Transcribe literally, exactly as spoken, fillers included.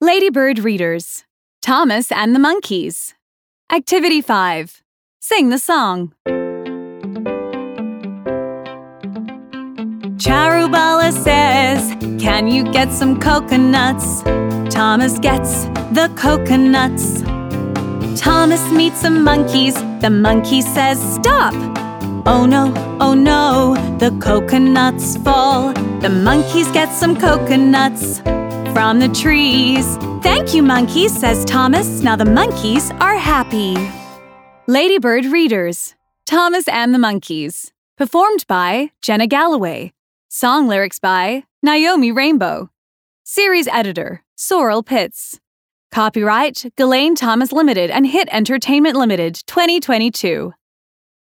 Ladybird Readers, Thomas and the Monkeys. Activity five. Sing the song. Charubala says, "Can you get some coconuts?" Thomas gets the coconuts. Thomas meets some monkeys. The monkey says, "Stop!" Oh no, oh no, the coconuts fall. The monkeys get some coconuts from the trees. "Thank you, monkeys," says Thomas. Now the monkeys are happy. Ladybird Readers, Thomas and the Monkeys. Performed by Jenna Galloway. Song lyrics by Naomi Rainbow. Series editor, Sorrel Pitts. Copyright, Ghislaine Thomas Limited and Hit Entertainment Limited, twenty twenty-two.